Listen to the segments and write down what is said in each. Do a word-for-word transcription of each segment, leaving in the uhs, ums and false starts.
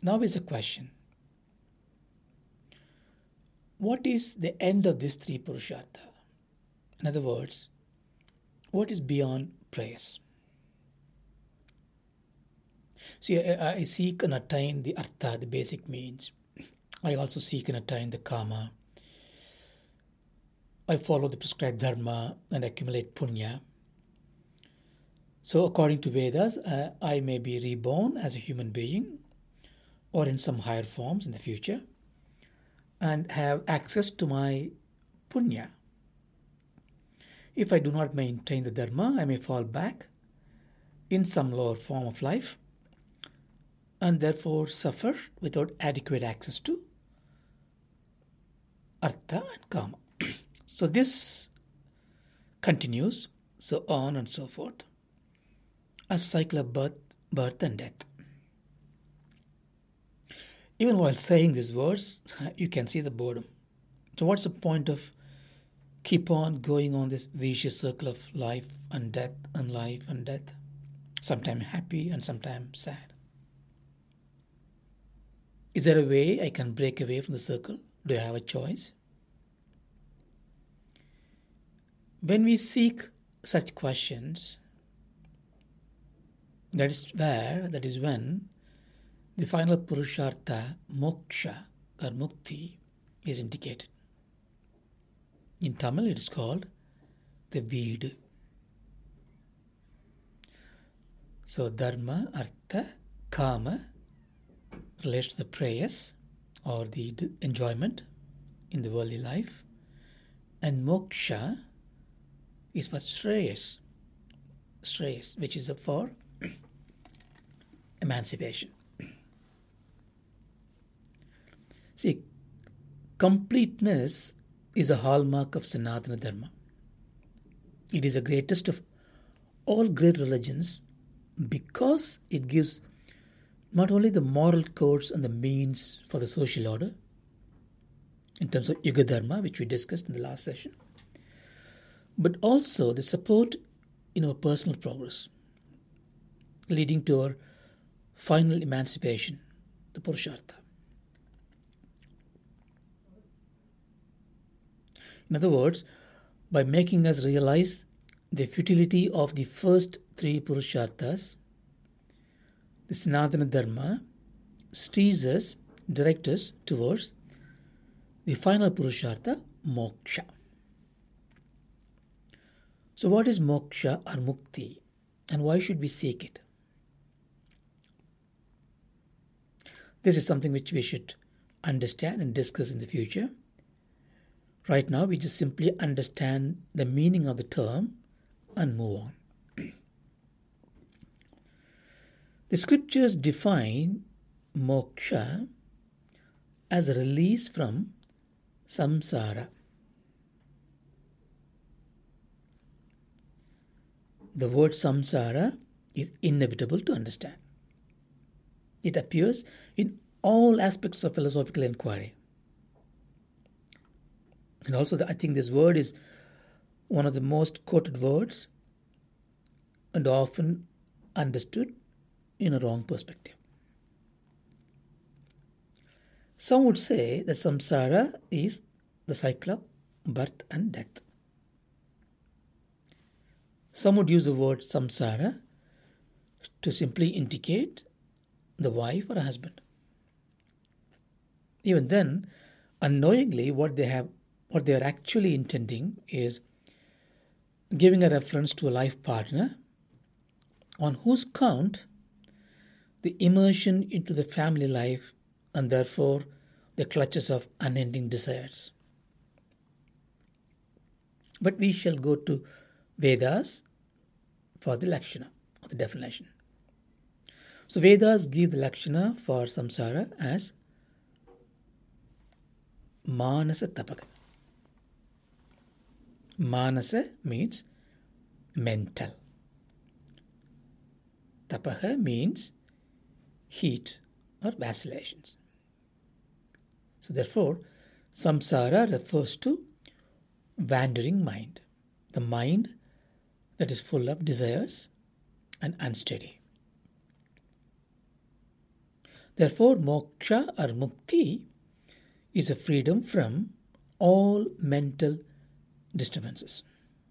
Now is the question, what is the end of this three Purushartha? In other words, what is beyond praise? See, I, I seek and attain the artha, the basic means. I also seek and attain the kama. I follow the prescribed dharma and accumulate punya. So according to Vedas, uh, I may be reborn as a human being or in some higher forms in the future and have access to my punya. If I do not maintain the dharma, I may fall back in some lower form of life and therefore suffer without adequate access to artha and kama. So this continues, so on and so forth, a cycle of birth, birth and death. Even while saying these words, you can see the boredom. So what's the point of keep on going on this vicious circle of life and death and life and death? Sometimes happy and sometimes sad. Is there a way I can break away from the circle? Do I have a choice? When we seek such questions, that is where, that is when the final Purushartha, moksha or mukti, is indicated. In Tamil it is called the Veedu. So dharma, artha, kama relates to the prayers or the enjoyment in the worldly life, and moksha is for shreyas, shreyas, which is for emancipation. See, completeness is a hallmark of Sanatana Dharma. It is the greatest of all great religions because it gives not only the moral codes and the means for the social order, in terms of Yuga Dharma, which we discussed in the last session, but also the support in our personal progress, leading to our final emancipation, the Purushartha. In other words, by making us realize the futility of the first three Purusharthas, the Sanatana Dharma steers us, directs us towards the final Purushartha, moksha. So what is moksha or mukti, and why should we seek it? This is something which we should understand and discuss in the future. Right now, we just simply understand the meaning of the term and move on. The scriptures define moksha as a release from samsara. The word samsara is inevitable to understand. It appears in all aspects of philosophical inquiry. And also, the, I think this word is one of the most quoted words and often understood in a wrong perspective. Some would say that samsara is the cycle of birth and death. Some would use the word samsara to simply indicate the wife or husband. Even then, unknowingly, what they have, what they are actually intending is giving a reference to a life partner on whose count the immersion into the family life and therefore the clutches of unending desires. But we shall go to Vedas for the Lakshana, or the definition. So Vedas give the Lakshana for samsara as Manasa Tapaka. Manasa means mental. Tapaha means heat or vacillations. So therefore, samsara refers to wandering mind, the mind that is full of desires and unsteady. Therefore, moksha or mukti is a freedom from all mental disturbances.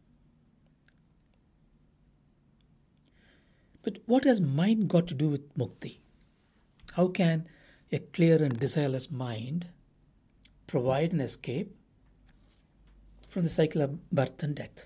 But what has mind got to do with mukti? How can a clear and desireless mind provide an escape from the cycle of birth and death?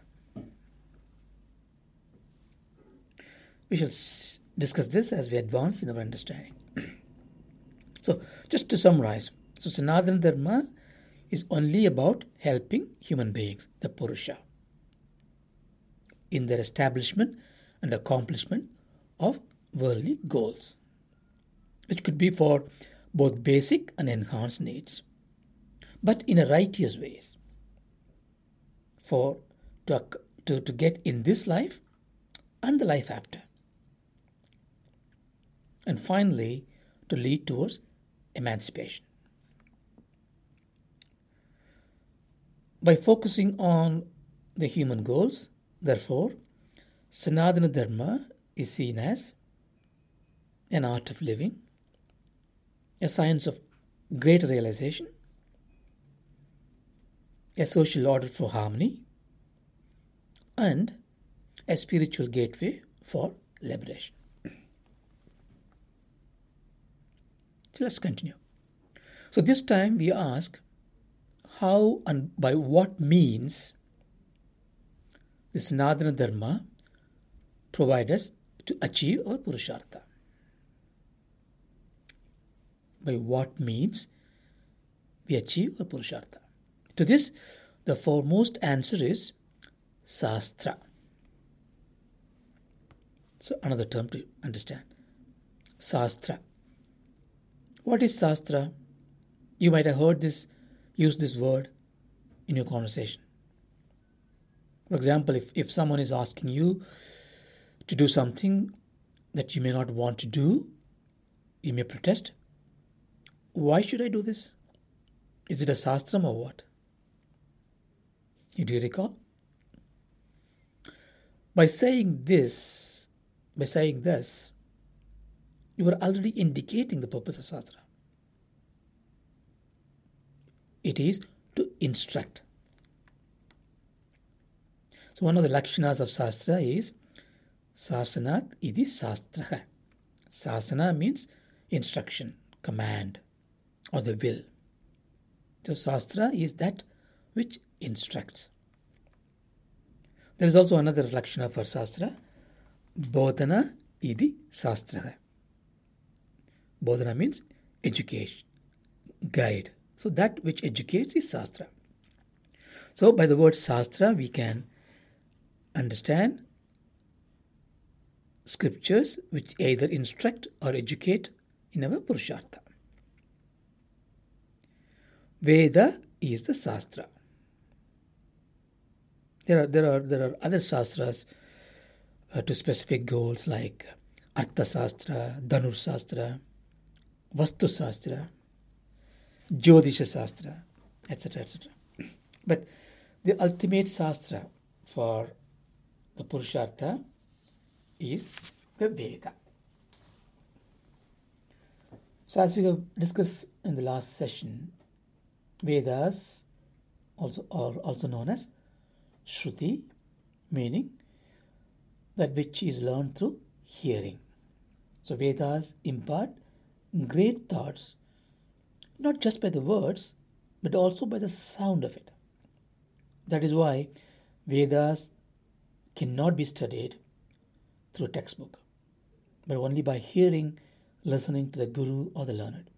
We shall s- discuss this as we advance in our understanding. So, just to summarize, so Sanatana Dharma is only about helping human beings, the Purusha, in their establishment and accomplishment of worldly goals, which could be for both basic and enhanced needs, but in a righteous ways, for to, to, to get in this life and the life after. And finally, to lead towards emancipation. By focusing on the human goals, therefore, Sanatana Dharma is seen as an art of living, a science of greater realization, a social order for harmony, and a spiritual gateway for liberation. So let's continue. So this time we ask, how and by what means the Sanatana Dharma provide us to achieve our Purushartha? By what means we achieve our Purushartha? To this, the foremost answer is Sastra. So another term to understand. Sastra. What is Sastra? You might have heard this, use this word in your conversation. For example, if, if someone is asking you to do something that you may not want to do, you may protest. Why should I do this? Is it a sastram or what? Do you recall? By saying this, by saying this, you are already indicating the purpose of Sastra. It is to instruct. So one of the lakshanas of Sastra is Sasanat idi Sastraha. Sasana means instruction, command, or the will. So Sastra is that which instructs. There is also another lakshana for Sastra, Bodhana idi Sastraha. Bodhana means education, guide. So that which educates is Sastra. So by the word Sastra, we can understand scriptures which either instruct or educate in our Purushartha. Veda is the Sastra. There are there are there are other Sastras uh, to specific goals like Artha Sastra, Dhanur Sastra, Vastu Sastra, Jyotisha Sastra, et cetera, et cetera. But the ultimate Sastra for the Purushartha is the Veda. So as we have discussed in the last session, Vedas also are also known as Shruti, meaning that which is learned through hearing. So Vedas impart great thoughts, not just by the words, but also by the sound of it. That is why Vedas cannot be studied through a textbook, but only by hearing, listening to the Guru or the learned.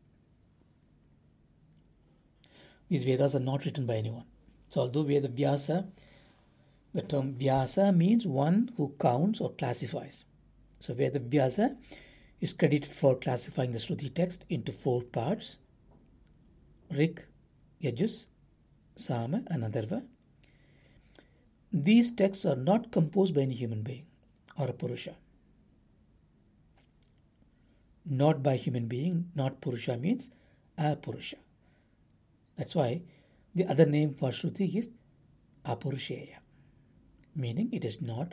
These Vedas are not written by anyone. So although Veda Vyasa, the term Vyasa means one who counts or classifies. So Veda Vyasa is credited for classifying the Shruti text into four parts: Rik, Yajus, Sama and Atharva. These texts are not composed by any human being or a Purusha. Not by human being, not Purusha means a Purusha. That's why the other name for Shruti is Apurusheya, meaning it is not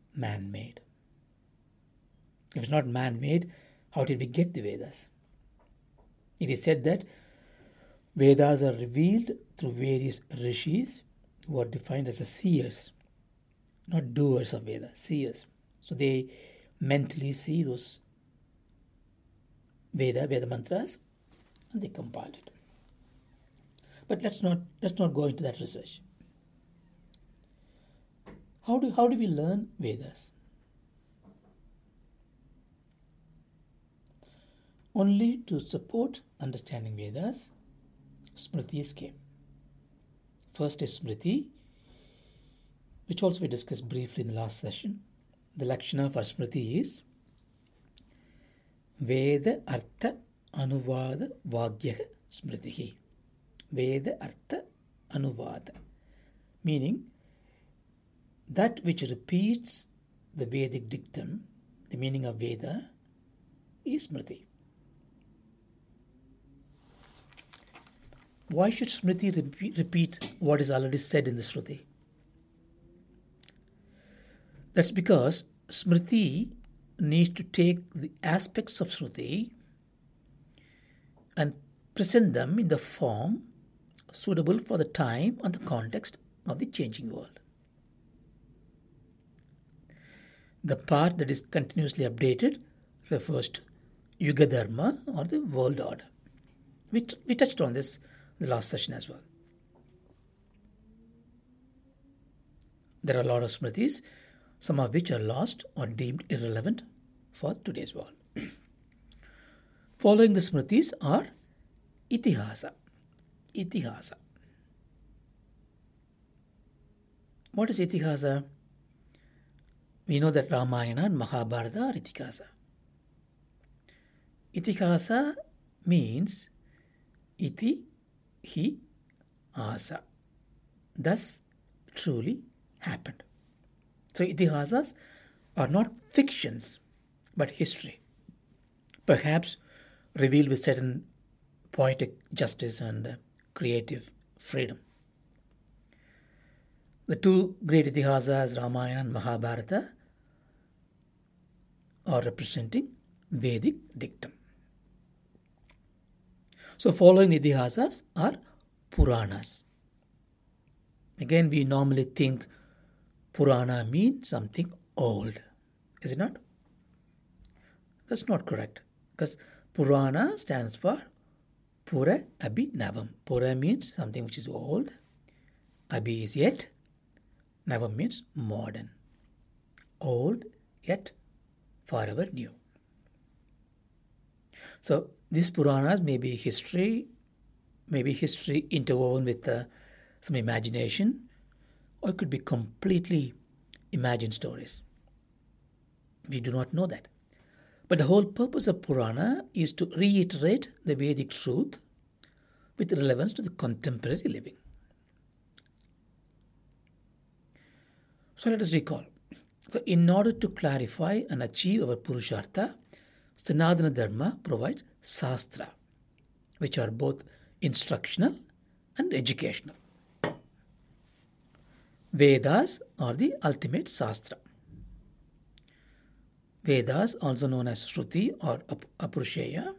man-made. If it's not man-made, how did we get the Vedas? It is said that Vedas are revealed through various rishis who are defined as seers, not doers of Vedas, seers. So they mentally see those Veda, Veda mantras, and they compiled it. But let's not let's not go into that research. How do how do we learn Vedas? Only to support understanding Vedas, Smritis came. First is Smriti, which also we discussed briefly in the last session. The Lakshana for Smriti is Veda Artha Anuvada Vagya Smritihi. Veda Artha Anuvada. Meaning, that which repeats the Vedic dictum, the meaning of Veda, is Smriti. Why should Smriti repeat, repeat what is already said in the Shruti? That's because Smriti needs to take the aspects of Shruti and present them in the form suitable for the time and the context of the changing world. The part that is continuously updated refers to Yuga Dharma, or the world order. We, t- we touched on this in the last session as well. There are a lot of Smritis, some of which are lost or deemed irrelevant for today's world. Following the Smritis are Itihasa. Itihasa. What is Itihasa? We know that Ramayana and Mahabharata are Itihasa. Itihasa means iti hi asa. Thus truly happened. So itihasas are not fictions, but history. Perhaps revealed with certain poetic justice and uh, creative freedom. The two great itihasas, Ramayana and Mahabharata, are representing Vedic dictum. So following itihasas are Puranas. Again, we normally think Purana means something old. Is it not? That's not correct. Because Purana stands for Pura Abhinavam. Pura means something which is old. Abhi is yet. Navam means modern. Old yet forever new. So these Puranas may be history, maybe history interwoven with uh, some imagination, or it could be completely imagined stories. We do not know that. But the whole purpose of Purana is to reiterate the Vedic truth with relevance to the contemporary living. So let us recall. So in order to clarify and achieve our Purushartha, Sanatana Dharma provides Sastra, which are both instructional and educational. Vedas are the ultimate Sastra. Vedas, also known as Shruti or Apurusheya,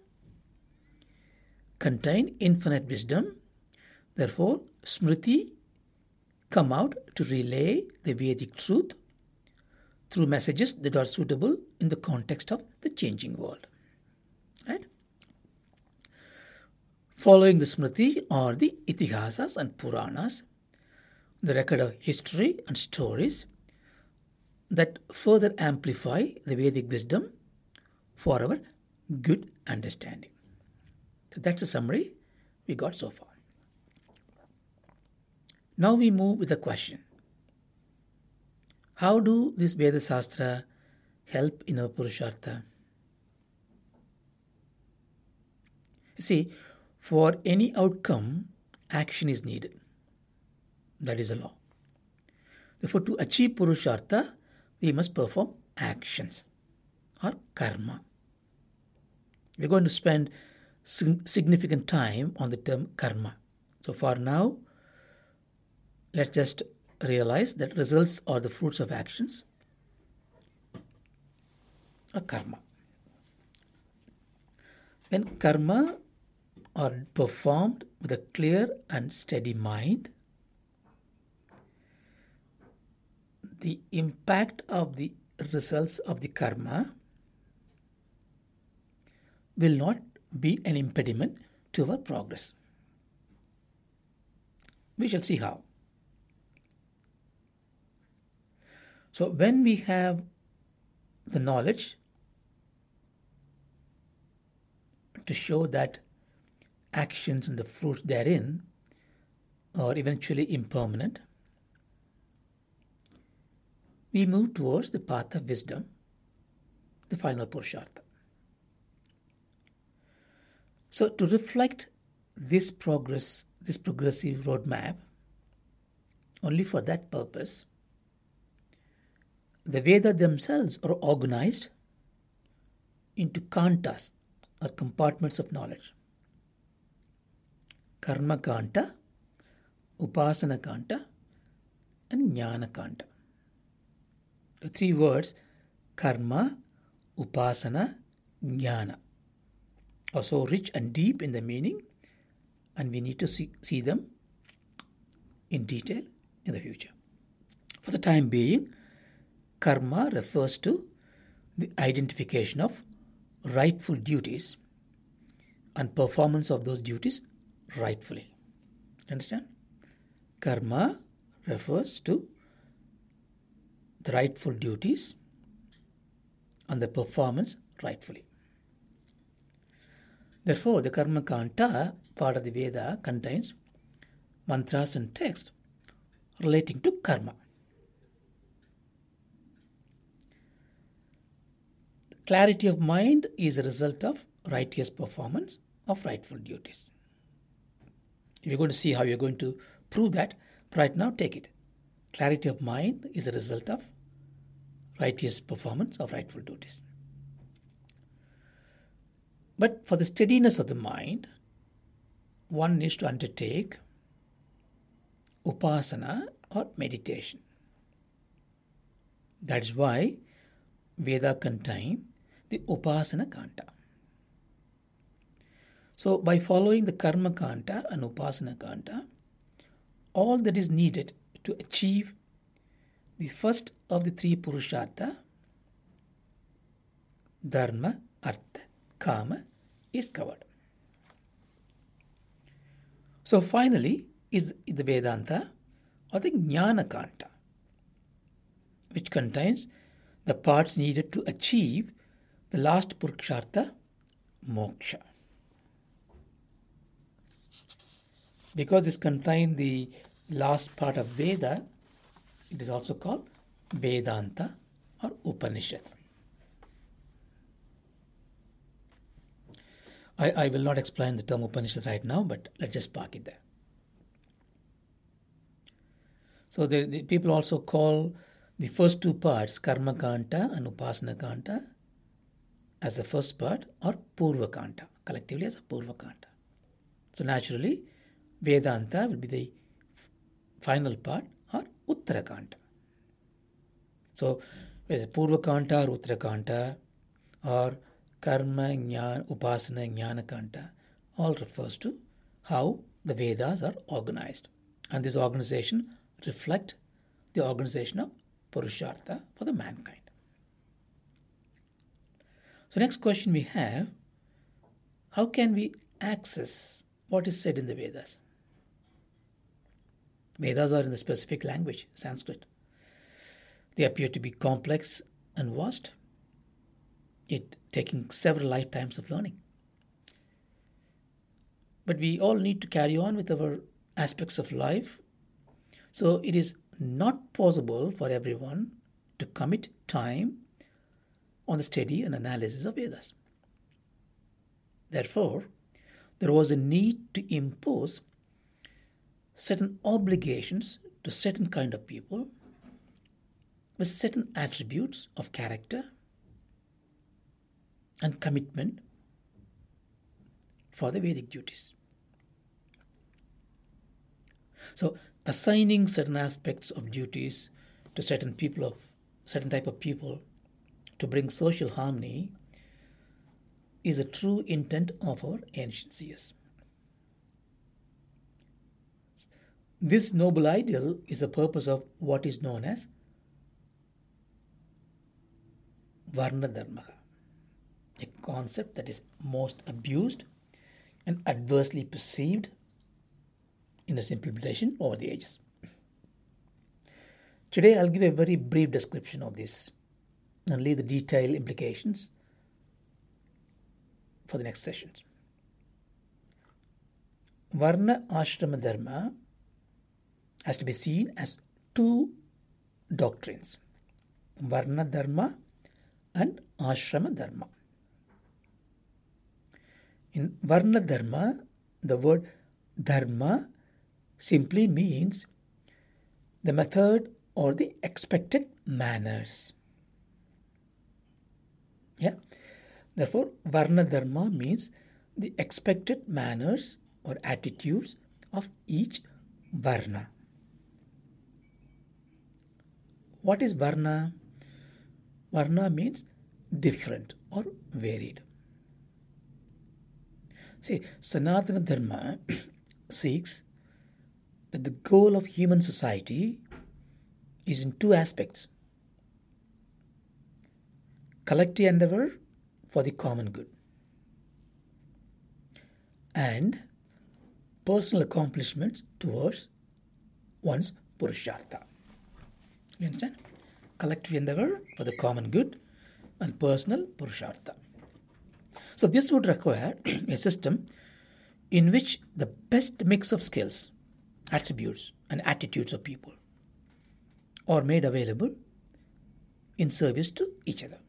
contain infinite wisdom. Therefore, Smriti come out to relay the Vedic truth through messages that are suitable in the context of the changing world. Right? Following the Smriti are the Itihasas and Puranas, the record of history and stories that further amplify the Vedic wisdom for our good understanding. So that's a summary we got so far. Now we move with a question. How do this Veda Sastra help in our Purushartha? You see, for any outcome, action is needed. That is a law. Therefore, to achieve Purushartha, we must perform actions or karma. We're going to spend significant time on the term karma. So for now, let's just realize that results are the fruits of actions or karma. When karma are performed with a clear and steady mind, the impact of the results of the karma will not be an impediment to our progress. We shall see how. So when we have the knowledge to show that actions and the fruits therein are eventually impermanent, we move towards the path of wisdom, the final Purushartha. So to reflect this progress, this progressive roadmap, only for that purpose, the Vedas themselves are organized into kantas, or compartments of knowledge. Karma kanta, upasana kanta, and jnana kanta. The three words, karma, upasana, jnana, are so rich and deep in the meaning, and we need to see, see them in detail in the future. For the time being, karma refers to the identification of rightful duties and performance of those duties rightfully. Understand? Karma refers to the rightful duties and the performance rightfully. Therefore, the Karma Kanta part of the Veda contains mantras and texts relating to karma. Clarity of mind is a result of righteous performance of rightful duties. If you're going to see how you're going to prove that, right now take it. Clarity of mind is a result of righteous performance of rightful duties. But for the steadiness of the mind, one needs to undertake upasana or meditation. That is why Veda contain the upasana kanta. So by following the karma kanta and upasana kanta, all that is needed to achieve the first of the three purushartha, dharma, artha, kama, is covered. So finally is the Vedanta or the Jnana Kanta, which contains the parts needed to achieve the last Purushartha, moksha. Because this contains the last part of Veda, it is also called Vedanta or Upanishad. I, I will not explain the term Upanishad right now, but let's just park it there. So the, the people also call the first two parts, Karma Kanta and Upasana Kanta, as the first part, or Purva Kanta, collectively as a Purva Kanta. So naturally, Vedanta will be the final part, or Uttara Kanta. So whether Purva Kanta or Uttara Kanta, or Karma, Jnana, Upasana, Jnana Kanta, all refers to how the Vedas are organized. And this organization reflect the organization of Purushartha for the mankind. So next question we have, how can we access what is said in the Vedas? Vedas are in the specific language, Sanskrit. They appear to be complex and vast, it taking several lifetimes of learning. But we all need to carry on with our aspects of life. So it is not possible for everyone to commit time on the study and analysis of Vedas. Therefore, there was a need to impose certain obligations to certain kind of people with certain attributes of character and commitment for the Vedic duties. So assigning certain aspects of duties to certain people of certain type of people to bring social harmony is a true intent of our ancient seers. This noble ideal is the purpose of what is known as Varna Dharma, a concept that is most abused and adversely perceived in its implementation over the ages. Today I'll give a very brief description of this and leave the detailed implications for the next sessions. Varna Ashrama Dharma has to be seen as two doctrines, Varna Dharma and Ashrama Dharma. In Varna Dharma, the word Dharma simply means the method or the expected manners. Yeah. Therefore, Varna Dharma means the expected manners or attitudes of each Varna. What is Varna? Varna means different or varied. See, Sanatana Dharma seeks that the goal of human society is in two aspects: collective endeavor for the common good and personal accomplishments towards one's Purushartha. You understand? Collective endeavor for the common good and personal Purushartha. So this would require a system in which the best mix of skills, attributes and attitudes of people are made available in service to each other.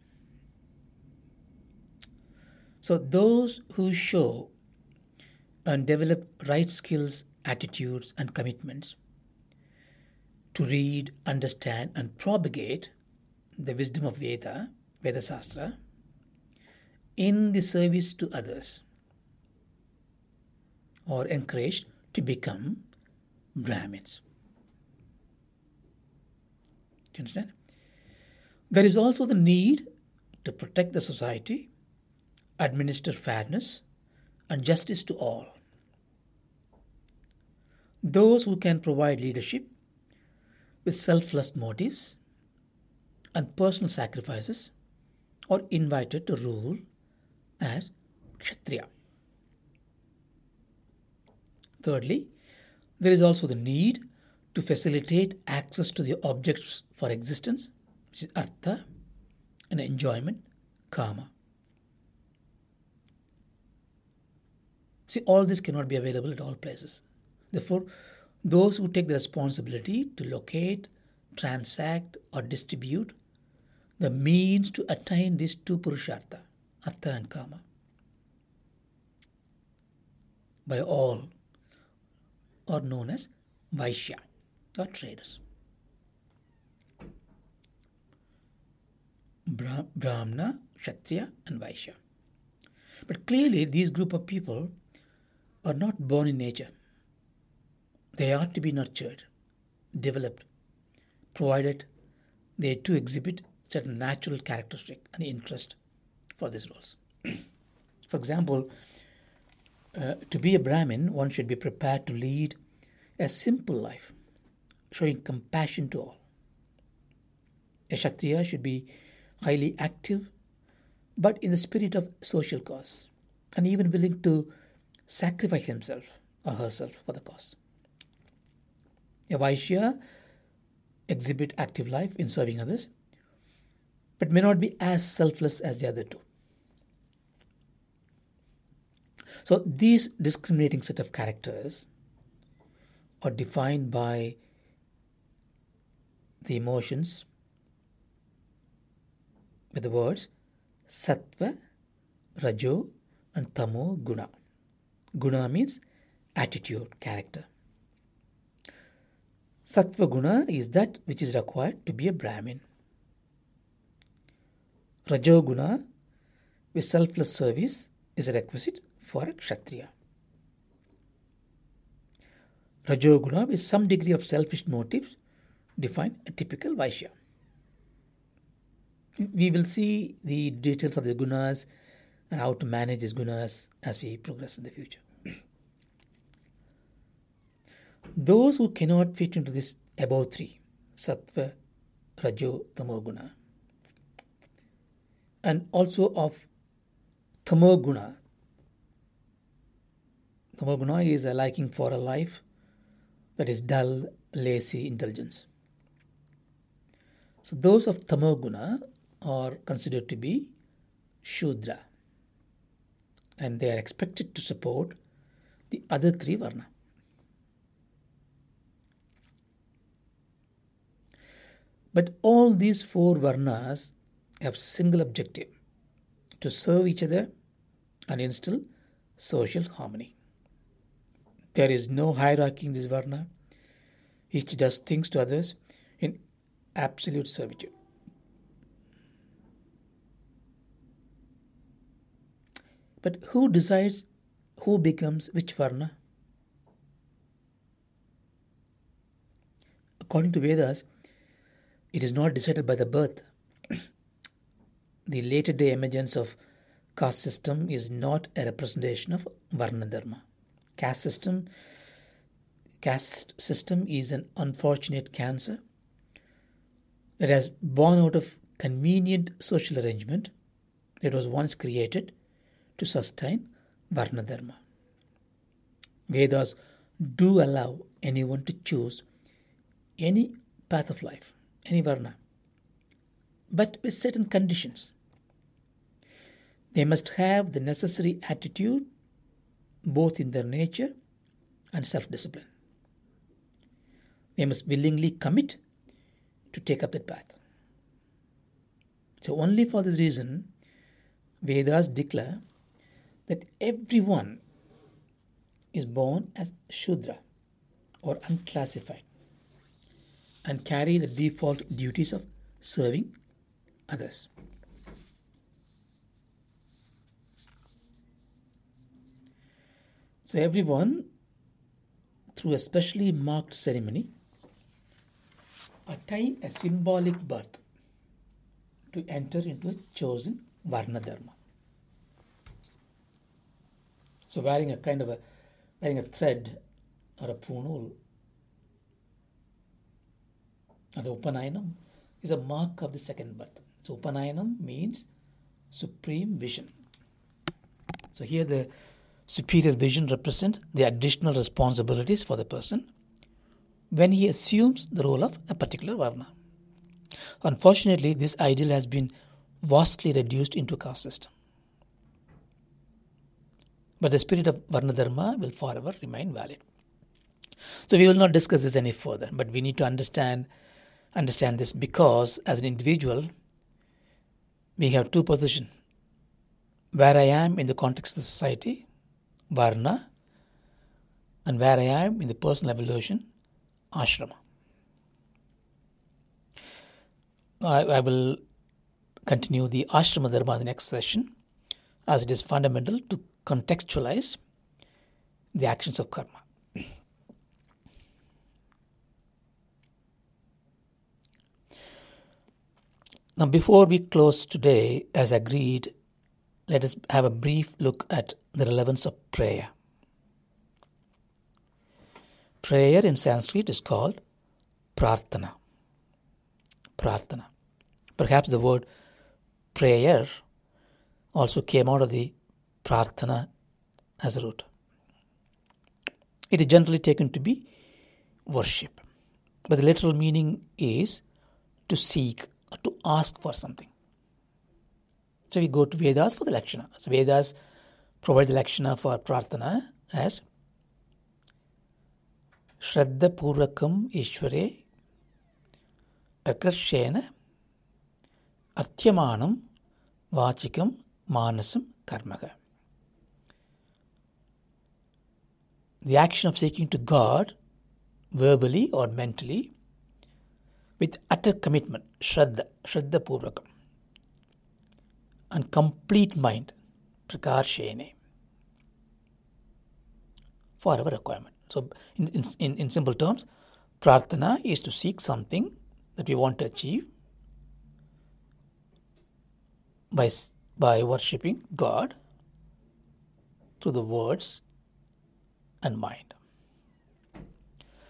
So those who show and develop right skills, attitudes and commitments to read, understand and propagate the wisdom of Veda, Veda Sastra, in the service to others are encouraged to become Brahmins. Do you understand? There is also the need to protect the society, administer fairness and justice to all. Those who can provide leadership with selfless motives and personal sacrifices are invited to rule as Kshatriya. Thirdly, there is also the need to facilitate access to the objects for existence, which is Artha, and enjoyment, Kama. See, all this cannot be available at all places. Therefore, those who take the responsibility to locate, transact or distribute the means to attain these two Purushartha, Artha and Kama, by all are known as Vaishya or traders. Bra- Brahmana, Kshatriya and Vaishya. But clearly these group of people are not born in nature. They are to be nurtured, developed, provided they too exhibit certain natural characteristic and interest for these roles. For example, uh, to be a Brahmin, one should be prepared to lead a simple life, showing compassion to all. A Kshatriya should be highly active, but in the spirit of social cause, and even willing to sacrifice himself or herself for the cause. A Vaishya exhibit active life in serving others, but may not be as selfless as the other two. So these discriminating set of characters are defined by the emotions with the words Sattva, Rajo and Tamo Guna. Guna means attitude, character. Sattva Guna is that which is required to be a Brahmin. Rajo Guna with selfless service is a requisite for a Kshatriya. Rajo Guna with some degree of selfish motives define a typical Vaishya. We will see the details of the gunas and how to manage these gunas as we progress in the future. Those who cannot fit into this above three, sattva, rajo, tamoguna, and also of tamoguna. Tamoguna is a liking for a life that is dull, lazy intelligence. So those of tamoguna are considered to be Shudra, and they are expected to support the other three varna. But all these four varnas have single objective: to serve each other and instill social harmony. There is no hierarchy in this varna. Each does things to others in absolute servitude. But who decides who becomes which varna? According to Vedas, it is not decided by the birth. The later day emergence of caste system is not a representation of varna dharma. Caste system, caste system is an unfortunate cancer that has born out of convenient social arrangement that was once created to sustain varna dharma. Vedas do allow anyone to choose any path of life, any varna, but with certain conditions. They must have the necessary attitude both in their nature and self-discipline. They must willingly commit to take up that path. So only for this reason, Vedas declare that everyone is born as Shudra or unclassified and carry the default duties of serving others. So everyone, through a specially marked ceremony, attain a symbolic birth to enter into a chosen varna dharma. So wearing a kind of a wearing a thread or a punul or the Upanayanam is a mark of the second birth. So Upanayanam means supreme vision. So here the superior vision represents the additional responsibilities for the person when he assumes the role of a particular varna. Unfortunately, this ideal has been vastly reduced into a caste system. But the spirit of varna dharma will forever remain valid. So we will not discuss this any further, but we need to understand understand this because as an individual, we have two positions. Where I am in the context of the society, varna, and where I am in the personal evolution, ashrama. I, I will continue the ashrama dharma in the next session, as it is fundamental to contextualize the actions of karma. Now, before we close today, as agreed, let us have a brief look at the relevance of prayer. Prayer in Sanskrit is called prarthana. Prarthana. Perhaps the word prayer also came out of the prarthana as a root. It is generally taken to be worship, but the literal meaning is to seek or to ask for something. So we go to Vedas for the Lakshana. So Vedas provide the Lakshana for prarthana as Shraddha Purvakam Ishvare Akarshena Arthyamanam Vachikam Manasam Karmaka. The action of seeking to God verbally or mentally with utter commitment, Shraddha, Shraddha Purvakam, and complete mind, Prakarshene, for our requirement. So in, in, in simple terms, prarthana is to seek something that we want to achieve by, by worshipping God through the words and mind.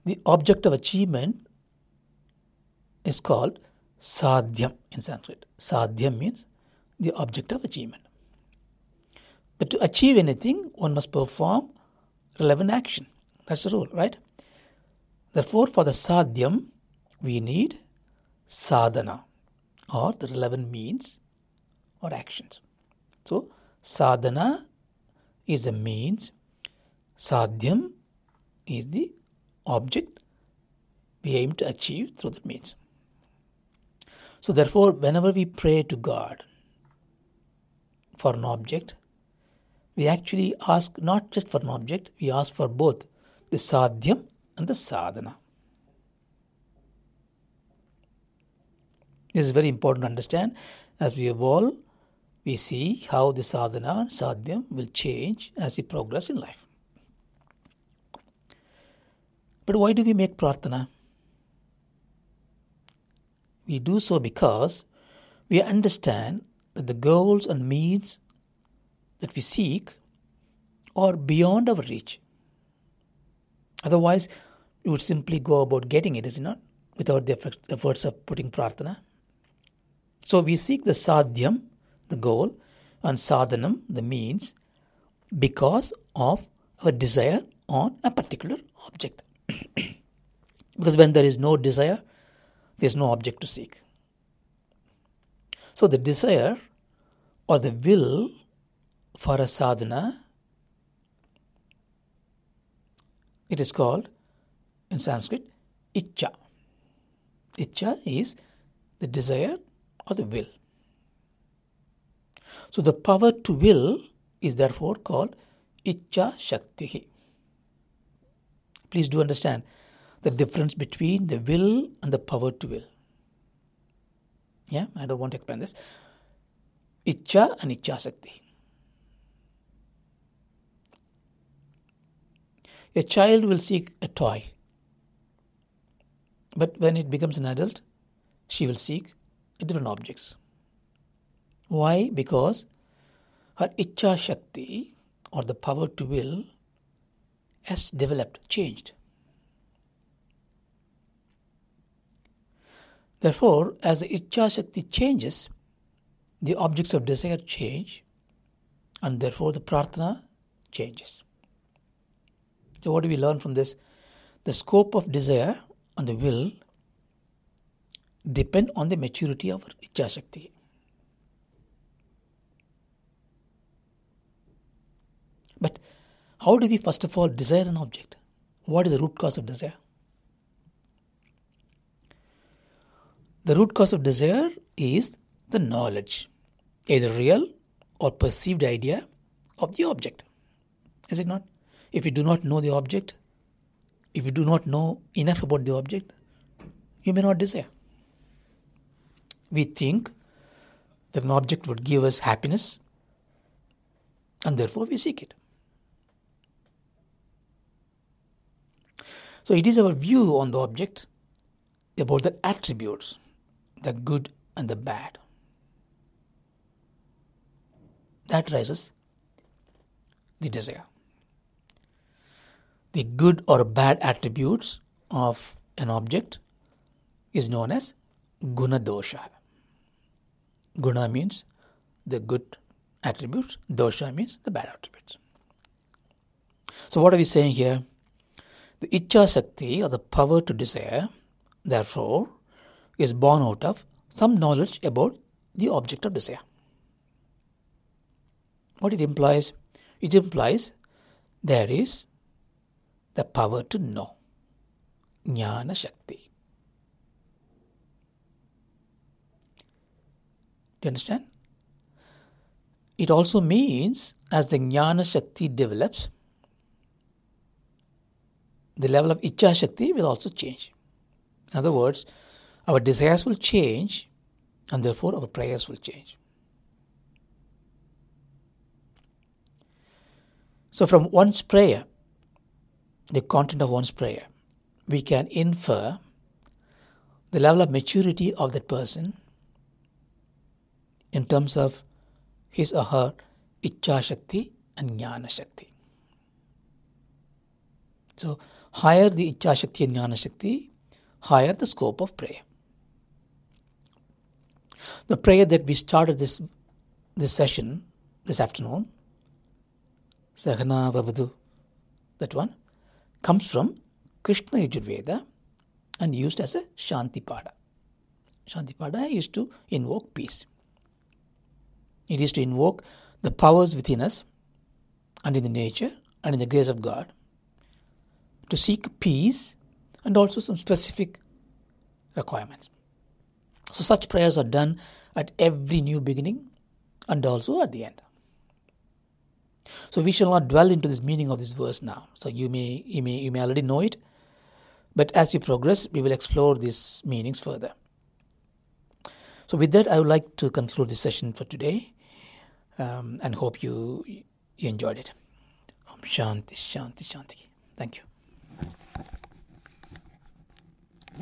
the object of achievement is called sadhyam in Sanskrit. Sadhyam means the object of achievement. But to achieve anything, one must perform relevant action. That's the rule, right? Therefore, for the sadhyam, we need sadhana, or the relevant means or actions. So, sadhana is a means, sadhyam is the object we aim to achieve through the means. So, therefore, whenever we pray to God for an object, we actually ask not just for an object, we ask for both the sadhyam and the sadhana. This is very important to understand. As we evolve, we see how the sadhana and sadhyam will change as we progress in life. But why do we make prarthana? We do so because we understand that the goals and means that we seek are beyond our reach. Otherwise, we would simply go about getting it, is it not? Without the efforts of putting prarthana. So we seek the sadhyam, the goal, and sadhanam, the means, because of our desire on a particular object. Because when there is no desire, there is no object to seek. So the desire or the will for a sadhana, it is called in Sanskrit ichcha. Ichcha is the desire or the will. So the power to will is therefore called ichcha shakti. Please do understand the difference between the will and the power to will. Yeah, I don't want to explain this. Ichcha and ichcha shakti. A child will seek a toy, but when it becomes an adult, she will seek different objects. Why? Because her ichcha shakti, or the power to will, has developed, changed. Therefore, as the ichcha shakti changes, the objects of desire change, and therefore the prarthana changes. So what do we learn from this? The scope of desire and the will depend on the maturity of our ichcha shakti. But how do we first of all desire an object? What is the root cause of desire? The root cause of desire is the knowledge, either real or perceived idea of the object. Is it not? If you do not know the object, if you do not know enough about the object, you may not desire. We think that an object would give us happiness, and therefore we seek it. So it is our view on the object about the attributes, the good and the bad, that raises the desire. The good or bad attributes of an object is known as guna dosha. Guna means the good attributes, dosha means the bad attributes. So what are we saying here? The ichcha shakti, or the power to desire, therefore, is born out of some knowledge about the object of desire. What it implies? It implies there is the power to know, jnana shakti. Do you understand? It also means as the jnana shakti develops, the level of ichcha shakti will also change. In other words, our desires will change, and therefore our prayers will change. So from one's prayer, the content of one's prayer, we can infer the level of maturity of that person in terms of his or her ichcha shakti and jnana shakti. So higher the Ichcha Shakti and Jnana Shakti, higher the scope of prayer. The prayer that we started this this session, this afternoon, Sahana Vavadu, that one, comes from Krishna Yajurveda and used as a Shantipada. Shantipada is to invoke peace. It is to invoke the powers within us and in the nature and in the grace of God to seek peace and also some specific requirements. So such prayers are done at every new beginning and also at the end. So we shall not dwell into this meaning of this verse now. So you may you may you may already know it, but as we progress, we will explore these meanings further. So with that, I would like to conclude this session for today, um, and hope you you enjoyed it. Om Shanti, Shanti, Shanti. Thank you.